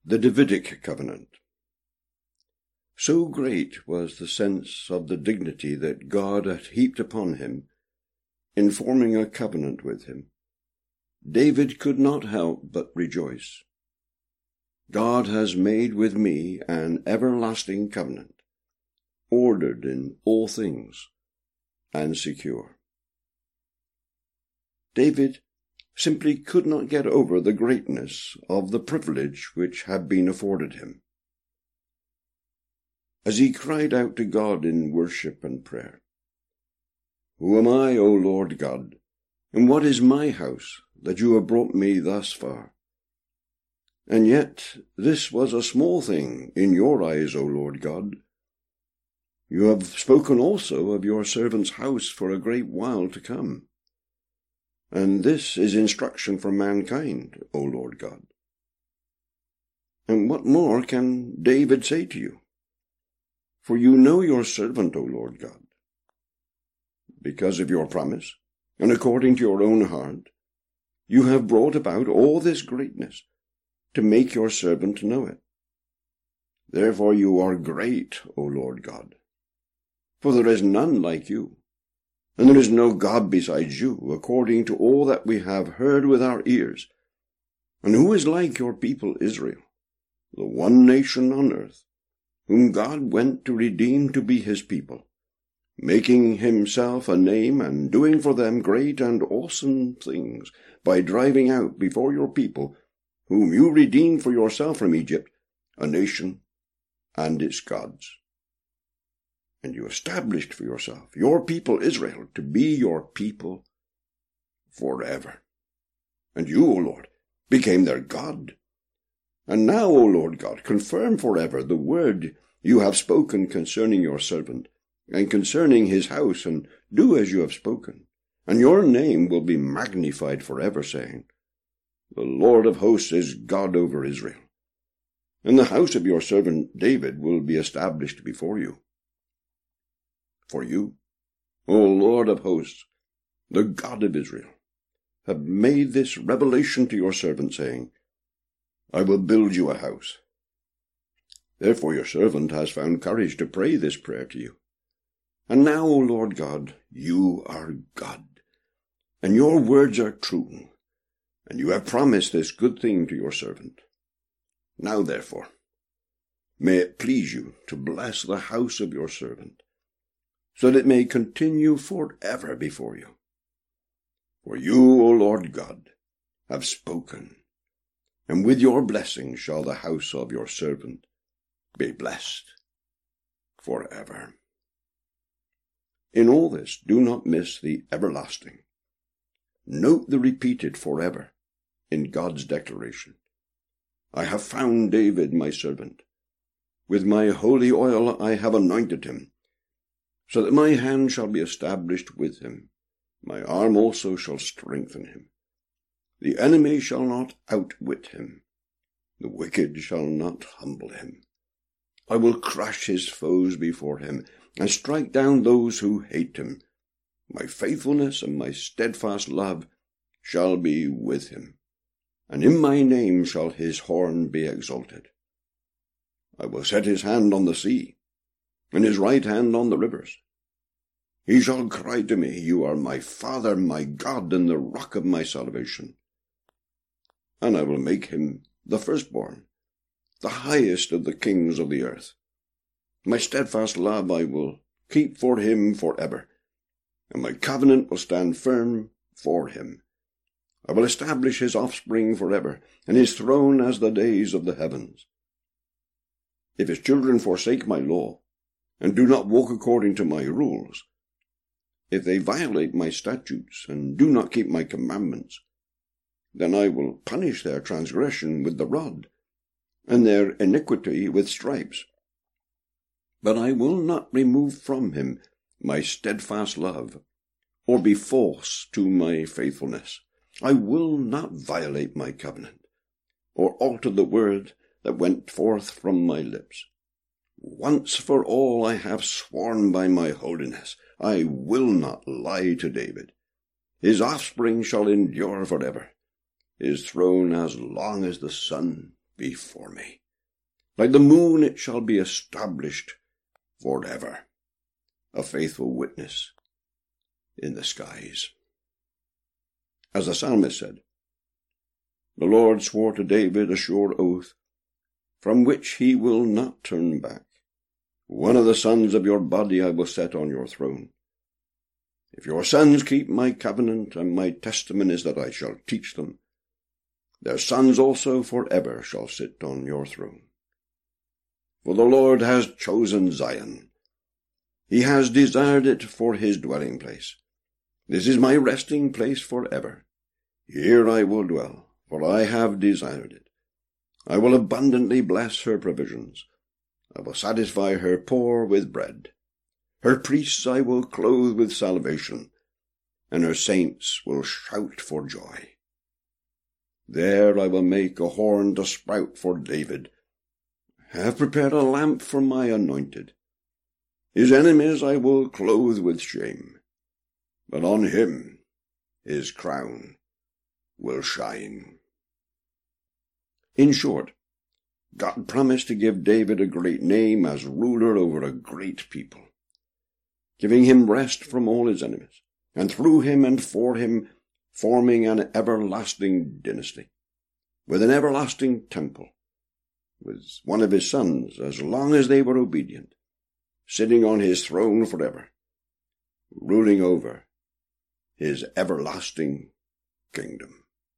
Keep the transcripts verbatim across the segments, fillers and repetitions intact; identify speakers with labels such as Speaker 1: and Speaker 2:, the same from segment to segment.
Speaker 1: The Davidic Covenant. So great was the sense of the dignity that God had heaped upon him in forming a covenant with him, David could not help but rejoice. God has made with me an everlasting covenant, ordered in all things, and secure. David simply could not get over the greatness of the privilege which had been afforded him. As he cried out to God in worship and prayer, "Who am I, O Lord God, and what is my house, that you have brought me thus far? And yet this was a small thing in your eyes, O Lord God. You have spoken also of your servant's house for a great while to come. And this is instruction for mankind, O Lord God. And what more can David say to you? For you know your servant, O Lord God. Because of your promise, and according to your own heart, you have brought about all this greatness, to make your servant know it. Therefore you are great, O Lord God. For there is none like you, and there is no God besides you, according to all that we have heard with our ears. And who is like your people Israel, the one nation on earth, whom God went to redeem to be his people, making himself a name and doing for them great and awesome things, by driving out before your people, whom you redeemed for yourself from Egypt, a nation and its gods. And you established for yourself your people Israel to be your people forever. And you, O Lord, became their God. And now, O Lord God, confirm forever the word you have spoken concerning your servant, and concerning his house, and do as you have spoken. And your name will be magnified forever, saying, The Lord of hosts is God over Israel. And the house of your servant David will be established before you. For you, O Lord of hosts, the God of Israel, have made this revelation to your servant, saying, I will build you a house. Therefore your servant has found courage to pray this prayer to you. And now, O Lord God, you are God, and your words are true, and you have promised this good thing to your servant. Now, therefore, may it please you to bless the house of your servant, so that it may continue forever before you. For you, O Lord God, have spoken, and with your blessing shall the house of your servant be blessed forever. In all this, do not miss the everlasting. Note the repeated forever in God's declaration. I have found David my servant. With my holy oil I have anointed him, so that my hand shall be established with him. My arm also shall strengthen him. The enemy shall not outwit him. The wicked shall not humble him. I will crush his foes before him, and strike down those who hate him. My faithfulness and my steadfast love shall be with him, and in my name shall his horn be exalted. I will set his hand on the sea, and his right hand on the rivers. He shall cry to me, You are my Father, my God, and the rock of my salvation. And I will make him the firstborn, the highest of the kings of the earth. My steadfast love I will keep for him forever, and my covenant will stand firm for him. I will establish his offspring forever, and his throne as the days of the heavens. If his children forsake my law, and do not walk according to my rules, if they violate my statutes, and do not keep my commandments, then I will punish their transgression with the rod, and their iniquity with stripes. But I will not remove from him my steadfast love, or be false to my faithfulness. I will not violate my covenant, or alter the word that went forth from my lips. Once for all I have sworn by my holiness, I will not lie to David. His offspring shall endure forever, his throne as long as the sun before me. Like the moon it shall be established forever, a faithful witness in the skies. As the psalmist said, the Lord swore to David a sure oath, from which he will not turn back. One of the sons of your body I will set on your throne. If your sons keep my covenant and my testimonies that I shall teach them, their sons also forever shall sit on your throne. For the Lord has chosen Zion. He has desired it for his dwelling place. This is my resting place forever. Here I will dwell, for I have desired it. I will abundantly bless her provisions. I will satisfy her poor with bread. Her priests I will clothe with salvation, and her saints will shout for joy. There I will make a horn to sprout for David. I have prepared a lamp for my anointed. His enemies I will clothe with shame, but on him his crown will shine. In short, God promised to give David a great name as ruler over a great people, giving him rest from all his enemies, and through him and for him forming an everlasting dynasty, with an everlasting temple, with one of his sons, as long as they were obedient, sitting on his throne forever, ruling over his everlasting kingdom.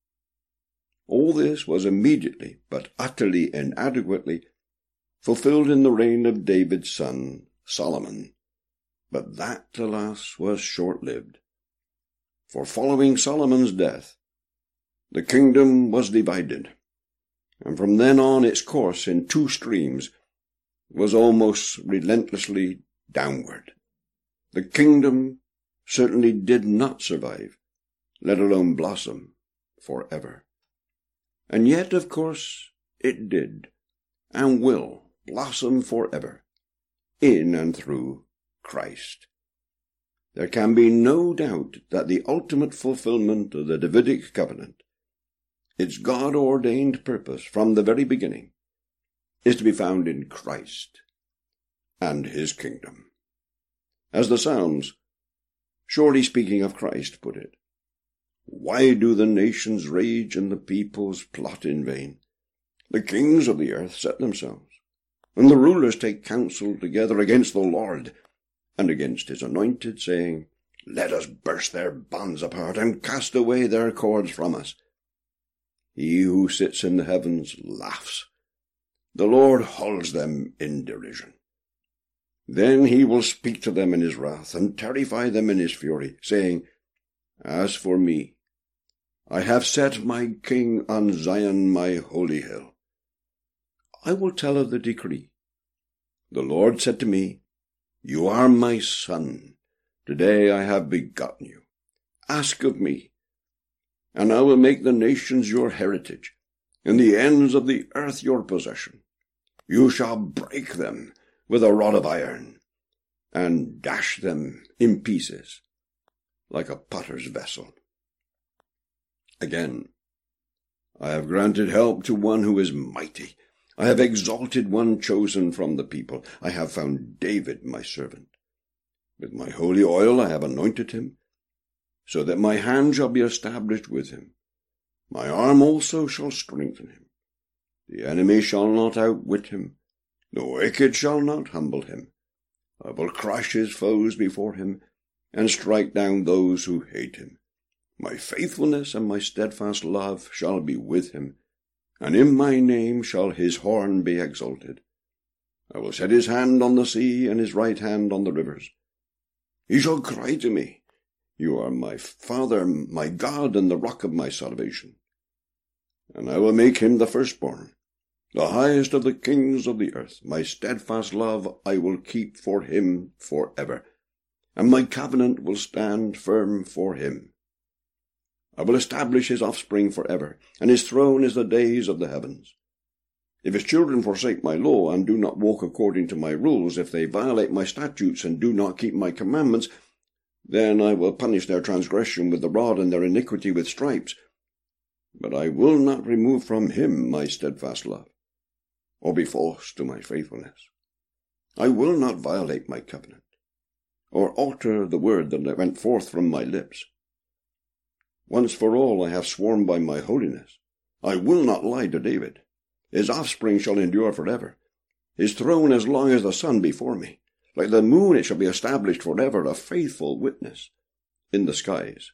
Speaker 1: All this was immediately, but utterly inadequately, fulfilled in the reign of David's son, Solomon. But that, alas, was short-lived. For following Solomon's death, the kingdom was divided, and from then on its course in two streams was almost relentlessly downward. The kingdom certainly did not survive, let alone blossom forever. And yet, of course, it did, and will blossom forever, in and through Christ. There can be no doubt that the ultimate fulfillment of the Davidic covenant, its God-ordained purpose from the very beginning, is to be found in Christ and his kingdom. As the Psalms, surely speaking of Christ, put it, why do the nations rage and the peoples plot in vain? The kings of the earth set themselves, and the rulers take counsel together against the Lord and against his anointed, saying, let us burst their bonds apart and cast away their cords from us. He who sits in the heavens laughs. The Lord hurls them in derision. Then he will speak to them in his wrath and terrify them in his fury, saying, as for me, I have set my king on Zion, my holy hill. I will tell of the decree. The Lord said to me, you are my son. Today I have begotten you. Ask of me, and I will make the nations your heritage, and the ends of the earth your possession. You shall break them with a rod of iron, and dash them in pieces, like a potter's vessel. Again, I have granted help to one who is mighty. I have exalted one chosen from the people. I have found David my servant. With my holy oil I have anointed him, so that my hand shall be established with him. My arm also shall strengthen him. The enemy shall not outwit him. The wicked shall not humble him. I will crush his foes before him, and strike down those who hate him. My faithfulness and my steadfast love shall be with him, and in my name shall his horn be exalted. I will set his hand on the sea, and his right hand on the rivers. He shall cry to me, you are my Father, my God, and the rock of my salvation. And I will make him the firstborn, the highest of the kings of the earth. My steadfast love I will keep for him forever, and my covenant will stand firm for him. I will establish his offspring forever, and his throne is the days of the heavens. If his children forsake my law, and do not walk according to my rules, if they violate my statutes, and do not keep my commandments, then I will punish their transgression with the rod, and their iniquity with stripes. But I will not remove from him my steadfast love, or be false to my faithfulness. I will not violate my covenant, or alter the word that went forth from my lips. Once for all I have sworn by my holiness, I will not lie to David. His offspring shall endure forever, his throne as long as the sun before me. Like the moon it shall be established forever, a faithful witness in the skies.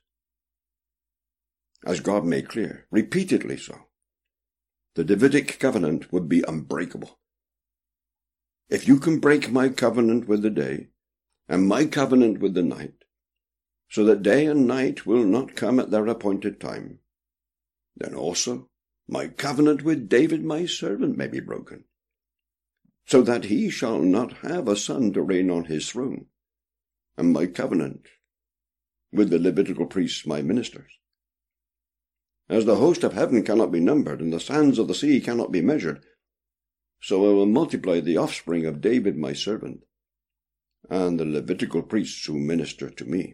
Speaker 1: As God made clear, repeatedly so, the Davidic covenant would be unbreakable. If you can break my covenant with the day, and my covenant with the night, so that day and night will not come at their appointed time, then also my covenant with David my servant may be broken, so that he shall not have a son to reign on his throne, and my covenant with the Levitical priests my ministers. As the host of heaven cannot be numbered, and the sands of the sea cannot be measured, so I will multiply the offspring of David my servant, and the Levitical priests who minister to me.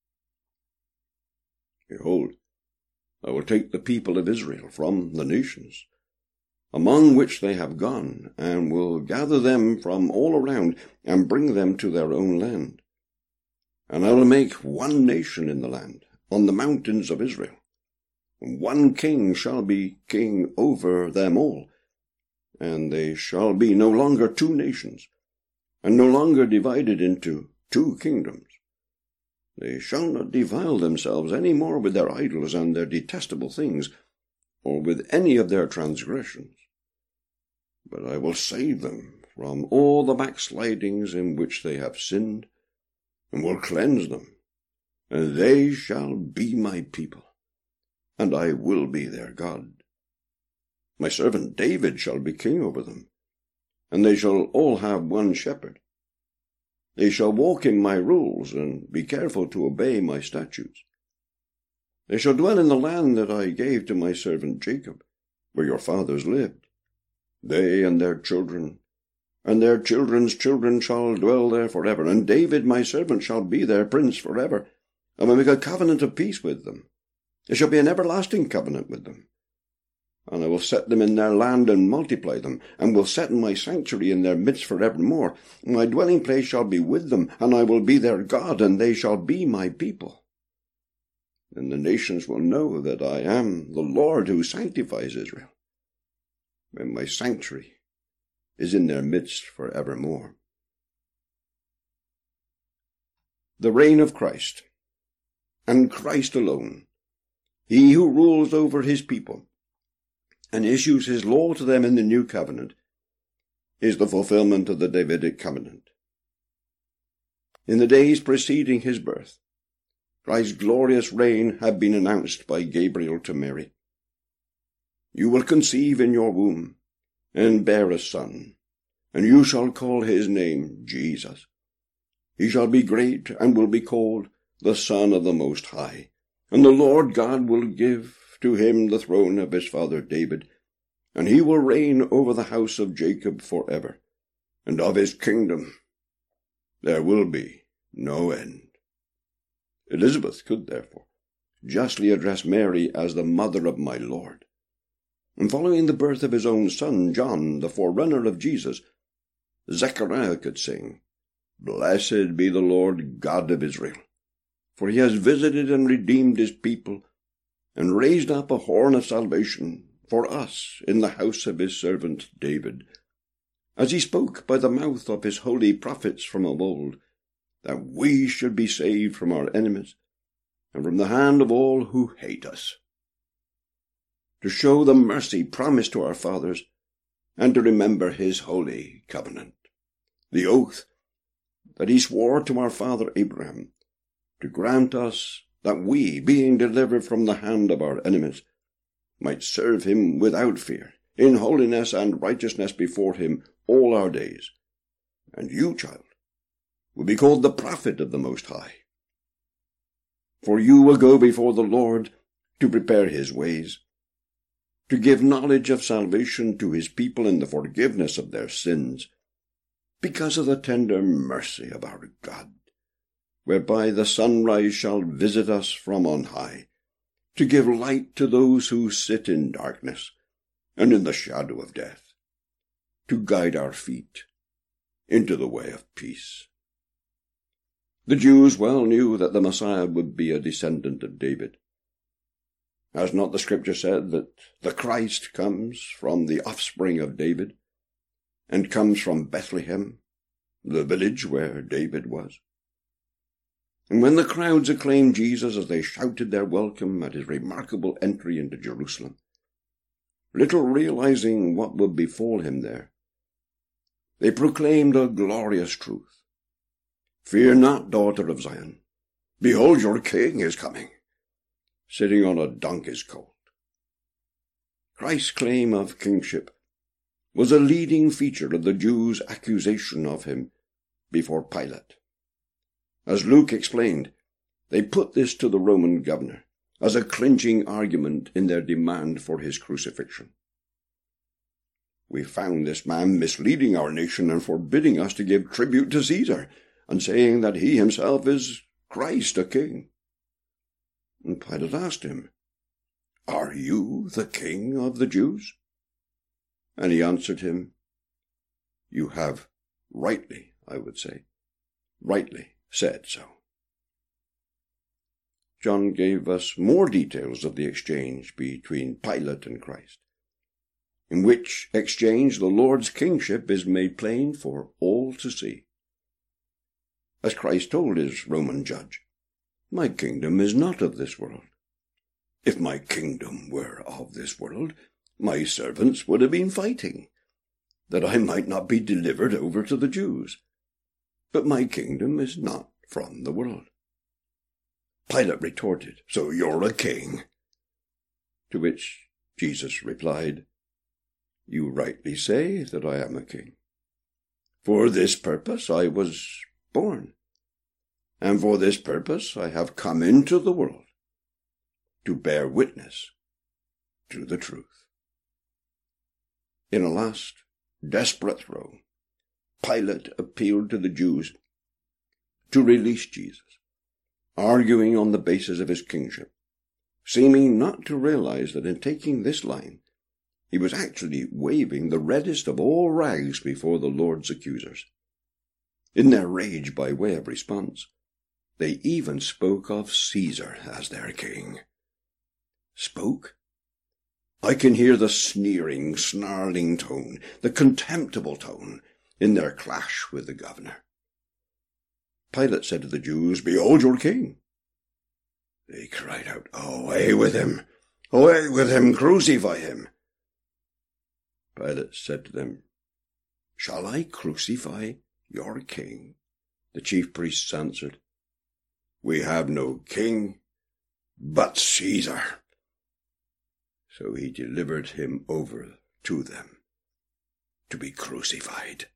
Speaker 1: Behold, I will take the people of Israel from the nations, among which they have gone, and will gather them from all around, and bring them to their own land. And I will make one nation in the land, on the mountains of Israel. One king shall be king over them all, and they shall be no longer two nations, and no longer divided into two kingdoms. They shall not defile themselves any more with their idols and their detestable things, or with any of their transgressions. But I will save them from all the backslidings in which they have sinned, and will cleanse them, and they shall be my people, and I will be their God. My servant David shall be king over them, and they shall all have one shepherd. They shall walk in my rules, and be careful to obey my statutes. They shall dwell in the land that I gave to my servant Jacob, where your fathers lived. They and their children, and their children's children shall dwell there forever, and David my servant shall be their prince forever. I will make a covenant of peace with them. It shall be an everlasting covenant with them. And I will set them in their land and multiply them, and will set my sanctuary in their midst for evermore. My dwelling place shall be with them, and I will be their God, and they shall be my people. Then the nations will know that I am the Lord who sanctifies Israel, when my sanctuary is in their midst for evermore. The reign of Christ, and Christ alone, he who rules over his people, and issues his law to them in the new covenant, is the fulfillment of the Davidic covenant. In the days preceding his birth, Christ's glorious reign had been announced by Gabriel to Mary. You will conceive in your womb, and bear a son, and you shall call his name Jesus. He shall be great, and will be called the Son of the Most High, and the Lord God will give to him the throne of his father David, and he will reign over the house of Jacob forever, and of his kingdom there will be no end. Elizabeth could, therefore, justly address Mary as the mother of my Lord. And following the birth of his own son, John, the forerunner of Jesus, Zechariah could sing, Blessed be the Lord God of Israel, for he has visited and redeemed his people, and raised up a horn of salvation for us in the house of his servant David, as he spoke by the mouth of his holy prophets from of old, that we should be saved from our enemies, and from the hand of all who hate us, to show the mercy promised to our fathers, and to remember his holy covenant, the oath that he swore to our father Abraham, to grant us that we, being delivered from the hand of our enemies, might serve him without fear, in holiness and righteousness before him all our days. And you, child, will be called the prophet of the Most High. For you will go before the Lord to prepare his ways, to give knowledge of salvation to his people in the forgiveness of their sins, because of the tender mercy of our God, whereby the sunrise shall visit us from on high, to give light to those who sit in darkness and in the shadow of death, to guide our feet into the way of peace. The Jews well knew that the Messiah would be a descendant of David. Has not the Scripture said that the Christ comes from the offspring of David, and comes from Bethlehem, the village where David was? And when the crowds acclaimed Jesus as they shouted their welcome at his remarkable entry into Jerusalem, little realizing what would befall him there, they proclaimed a glorious truth. Fear not, daughter of Zion. Behold, your king is coming, sitting on a donkey's colt. Christ's claim of kingship was a leading feature of the Jews' accusation of him before Pilate. As Luke explained, they put this to the Roman governor as a clinching argument in their demand for his crucifixion. We found this man misleading our nation and forbidding us to give tribute to Caesar, and saying that he himself is Christ, a king. And Pilate asked him, Are you the king of the Jews? And he answered him, You have rightly, I would say, rightly said so. John gave us more details of the exchange between Pilate and Christ, in which exchange the Lord's kingship is made plain for all to see. As Christ told his Roman judge, My kingdom is not of this world. If my kingdom were of this world, my servants would have been fighting, that I might not be delivered over to the Jews. But my kingdom is not from the world. Pilate retorted, So you're a king? To which Jesus replied, You rightly say that I am a king. For this purpose I was born, and for this purpose I have come into the world, to bear witness to the truth. In a last desperate throw, Pilate appealed to the Jews to release Jesus, arguing on the basis of his kingship, seeming not to realize that in taking this line, he was actually waving the reddest of all rags before the Lord's accusers. In their rage by way of response, they even spoke of Caesar as their king. Spoke? I can hear the sneering, snarling tone, the contemptible tone, in their clash with the governor. Pilate said to the Jews, Behold your king. They cried out, Away with him! Away with him! Crucify him! Pilate said to them, Shall I crucify your king? The chief priests answered, We have no king but Caesar. So he delivered him over to them to be crucified.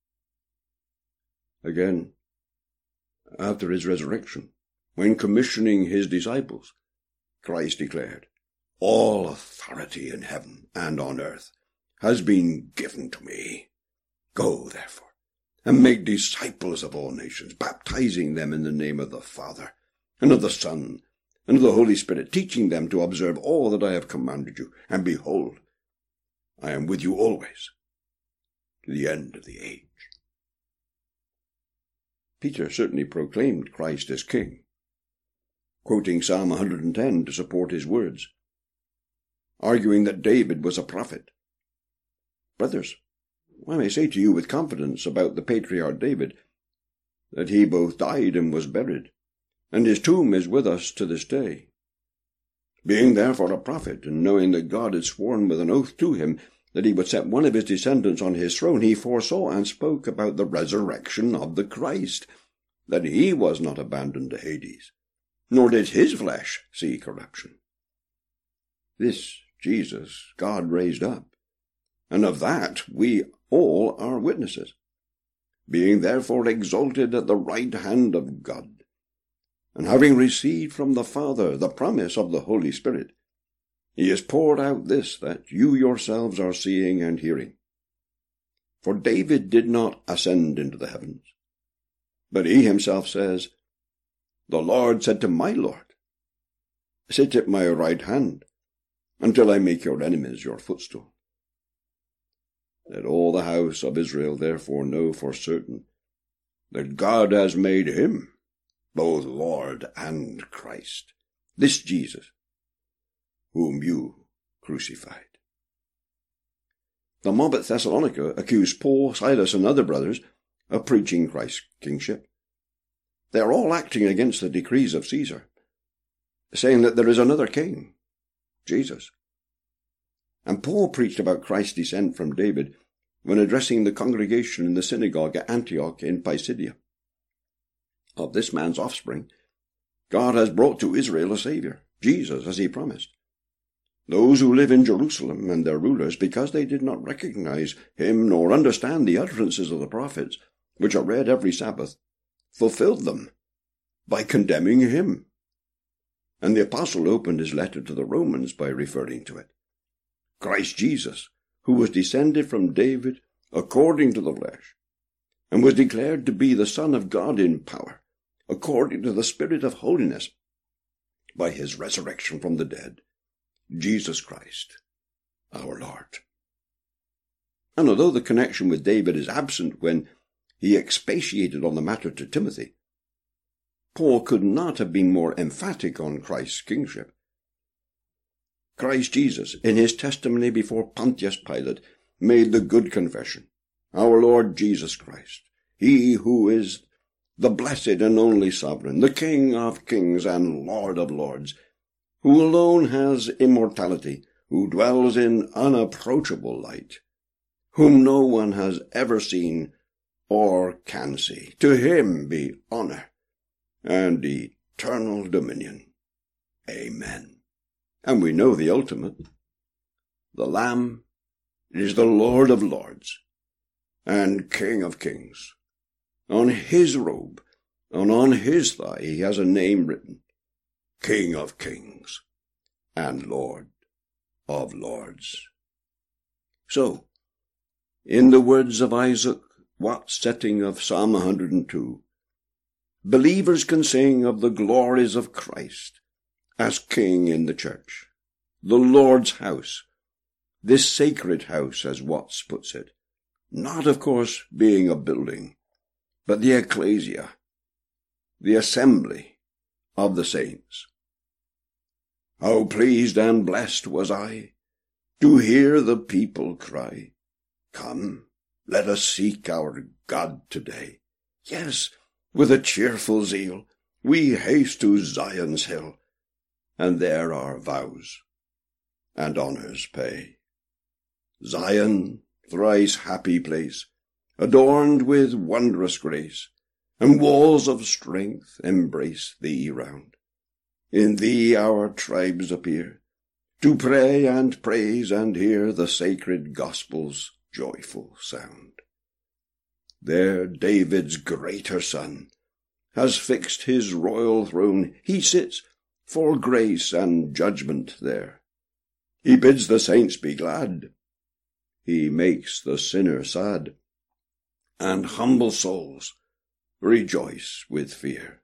Speaker 1: Again, after his resurrection, when commissioning his disciples, Christ declared, All authority in heaven and on earth has been given to me. Go, therefore, and make disciples of all nations, baptizing them in the name of the Father, and of the Son, and of the Holy Spirit, teaching them to observe all that I have commanded you. And behold, I am with you always, to the end of the age. Peter certainly proclaimed Christ as King, quoting Psalm one hundred ten to support his words, arguing that David was a prophet. Brothers, I may say to you with confidence about the patriarch David, that he both died and was buried, and his tomb is with us to this day. Being therefore a prophet, and knowing that God had sworn with an oath to him that he would set one of his descendants on his throne, he foresaw and spoke about the resurrection of the Christ, that he was not abandoned to Hades, nor did his flesh see corruption. This Jesus God raised up, and of that we all are witnesses, being therefore exalted at the right hand of God, and having received from the Father the promise of the Holy Spirit, he has poured out this that you yourselves are seeing and hearing. For David did not ascend into the heavens, but he himself says, The Lord said to my Lord, Sit at my right hand, until I make your enemies your footstool. Let all the house of Israel therefore know for certain that God has made him both Lord and Christ, this Jesus, whom you crucified. The mob at Thessalonica accused Paul, Silas, and other brothers of preaching Christ's kingship. They are all acting against the decrees of Caesar, saying that there is another king, Jesus. And Paul preached about Christ's descent from David when addressing the congregation in the synagogue at Antioch in Pisidia. Of this man's offspring, God has brought to Israel a Saviour, Jesus, as he promised. Those who live in Jerusalem and their rulers, because they did not recognize him nor understand the utterances of the prophets, which are read every Sabbath, fulfilled them by condemning him. And the apostle opened his letter to the Romans by referring to it. Christ Jesus, who was descended from David according to the flesh, and was declared to be the Son of God in power, according to the Spirit of holiness, by his resurrection from the dead, Jesus Christ, our Lord. And although the connection with David is absent when he expatiated on the matter to Timothy, Paul could not have been more emphatic on Christ's kingship. Christ Jesus, in his testimony before Pontius Pilate, made the good confession, our Lord Jesus Christ, he who is the blessed and only sovereign, the King of kings and Lord of lords, who alone has immortality, who dwells in unapproachable light, whom no one has ever seen or can see. To him be honour and eternal dominion. Amen. And we know the ultimate. The Lamb is the Lord of lords and King of kings. On his robe and on his thigh he has a name written, King of kings and Lord of lords. So, in the words of Isaac Watts' setting of Psalm one hundred two, believers can sing of the glories of Christ as King in the church, the Lord's house, this sacred house, as Watts puts it, not, of course, being a building, but the ecclesia, the assembly of the saints. How pleased and blessed was I to hear the people cry, Come, let us seek our God today. Yes, with a cheerful zeal, we haste to Zion's hill, and there our vows and honours pay. Zion, thrice happy place, adorned with wondrous grace, and walls of strength embrace thee round. In thee our tribes appear, to pray and praise and hear the sacred gospel's joyful sound. There David's greater son has fixed his royal throne. He sits for grace and judgment there. He bids the saints be glad. He makes the sinner sad, and humble souls rejoice with fear.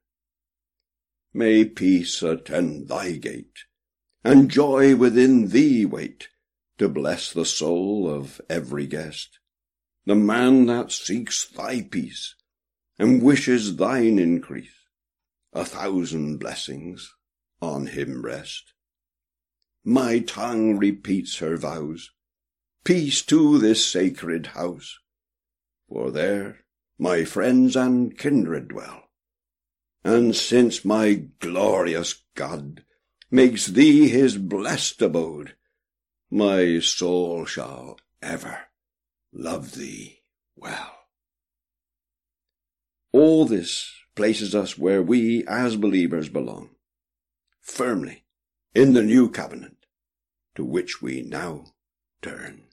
Speaker 1: May peace attend thy gate, and joy within thee wait, to bless the soul of every guest, the man that seeks thy peace, and wishes thine increase. A thousand blessings on him rest. My tongue repeats her vows, peace to this sacred house, for there my friends and kindred dwell. And since my glorious God makes thee his blessed abode, my soul shall ever love thee well. All this places us where we as believers belong, firmly in the new covenant, to which we now turn.